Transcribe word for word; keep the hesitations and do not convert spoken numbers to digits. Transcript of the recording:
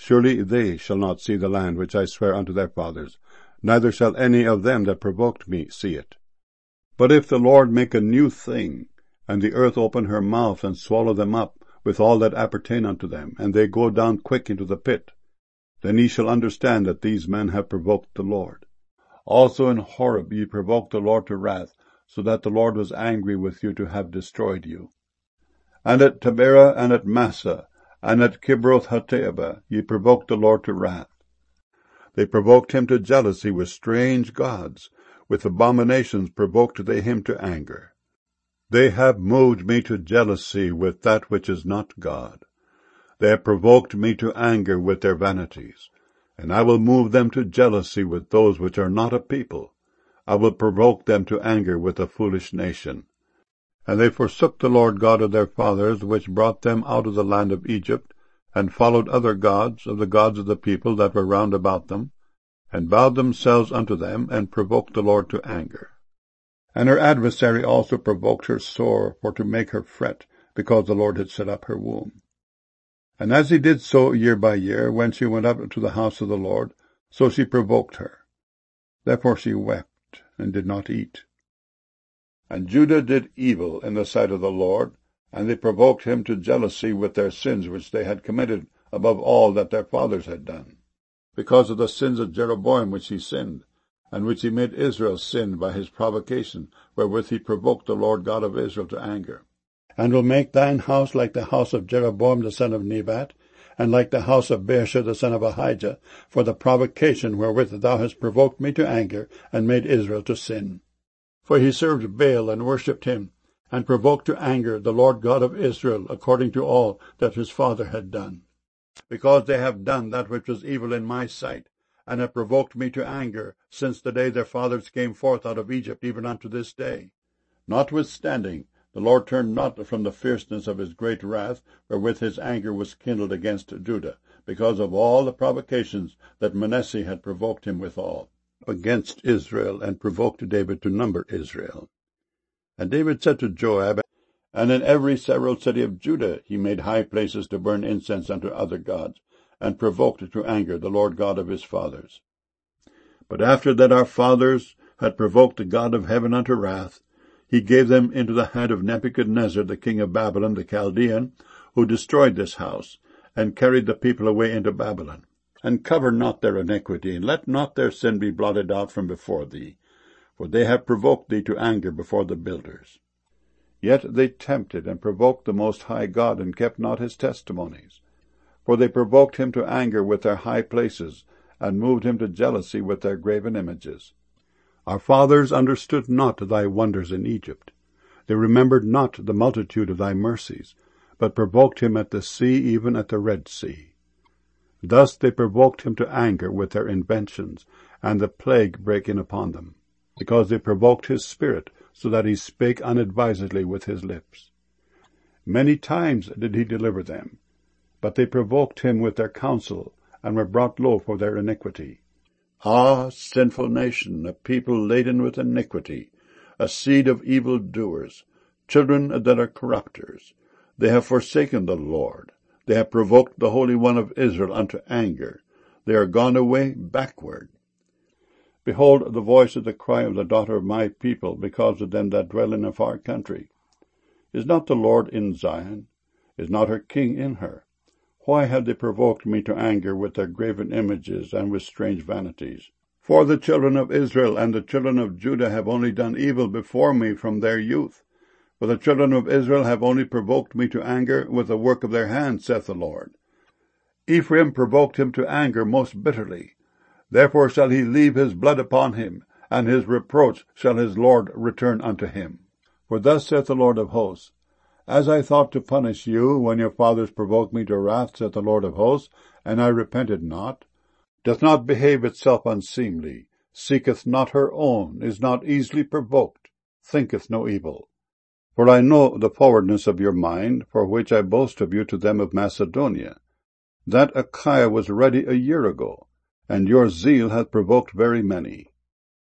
surely they shall not see the land which I swear unto their fathers, neither shall any of them that provoked me see it. But if the Lord make a new thing, and the earth open her mouth, and swallow them up, with all that appertain unto them, and they go down quick into the pit, then ye shall understand that these men have provoked the Lord. Also in Horeb ye provoked the Lord to wrath, so that the Lord was angry with you to have destroyed you. And at Taberah, and at Massah, and at Kibroth Hattaavah ye provoked the Lord to wrath. They provoked him to jealousy with strange gods, with abominations provoked they him to anger. They have moved me to jealousy with that which is not God. They have provoked me to anger with their vanities. And I will move them to jealousy with those which are not a people. I will provoke them to anger with a foolish nation. And they forsook the Lord God of their fathers, which brought them out of the land of Egypt, and followed other gods of the gods of the people that were round about them, and bowed themselves unto them, and provoked the Lord to anger. And her adversary also provoked her sore, for to make her fret, because the Lord had set up her womb. And as he did so year by year, when she went up to the house of the Lord, so she provoked her. Therefore she wept, and did not eat. And Judah did evil in the sight of the Lord, and they provoked him to jealousy with their sins which they had committed above all that their fathers had done, because of the sins of Jeroboam which he sinned, and which he made Israel sin by his provocation, wherewith he provoked the Lord God of Israel to anger. And will make thine house like the house of Jeroboam the son of Nebat, and like the house of Baasha the son of Ahijah, for the provocation wherewith thou hast provoked me to anger, and made Israel to sin. For he served Baal, and worshipped him, and provoked to anger the Lord God of Israel, according to all that his father had done. Because they have done that which was evil in my sight, and have provoked me to anger, since the day their fathers came forth out of Egypt, even unto this day. Notwithstanding, the Lord turned not from the fierceness of his great wrath, wherewith his anger was kindled against Judah, because of all the provocations that Manasseh had provoked him withal, against Israel, and provoked David to number Israel. And David said to Joab, and in every several city of Judah he made high places to burn incense unto other gods, and provoked to anger the Lord God of his fathers. But after that our fathers had provoked the God of heaven unto wrath, he gave them into the hand of Nebuchadnezzar the king of Babylon the Chaldean, who destroyed this house, and carried the people away into Babylon. And cover not their iniquity, and let not their sin be blotted out from before thee, for they have provoked thee to anger before the builders. Yet they tempted and provoked the Most High God, and kept not his testimonies. For they provoked him to anger with their high places, and moved him to jealousy with their graven images. Our fathers understood not thy wonders in Egypt. They remembered not the multitude of thy mercies, but provoked him at the sea, even at the Red Sea. Thus they provoked him to anger with their inventions, and the plague brake in upon them, because they provoked his spirit, so that he spake unadvisedly with his lips. Many times did he deliver them, but they provoked him with their counsel, and were brought low for their iniquity. Ah, sinful nation, a people laden with iniquity, a seed of evil doers, children that are corrupters. They have forsaken the Lord. They have provoked the Holy One of Israel unto anger. They are gone away backward. Behold the voice of the cry of the daughter of my people, because of them that dwell in a far country. Is not the Lord in Zion? Is not her king in her? Why have they provoked me to anger with their graven images, and with strange vanities? For the children of Israel and the children of Judah have only done evil before me from their youth. For the children of Israel have only provoked me to anger with the work of their hands, saith the Lord. Ephraim provoked him to anger most bitterly. Therefore shall he leave his blood upon him, and his reproach shall his Lord return unto him. For thus saith the Lord of hosts, As I thought to punish you, when your fathers provoked me to wrath, saith the Lord of hosts, and I repented not, doth not behave itself unseemly, seeketh not her own, is not easily provoked, thinketh no evil. For I know the forwardness of your mind, for which I boast of you to them of Macedonia, that Achaia was ready a year ago, and your zeal hath provoked very many.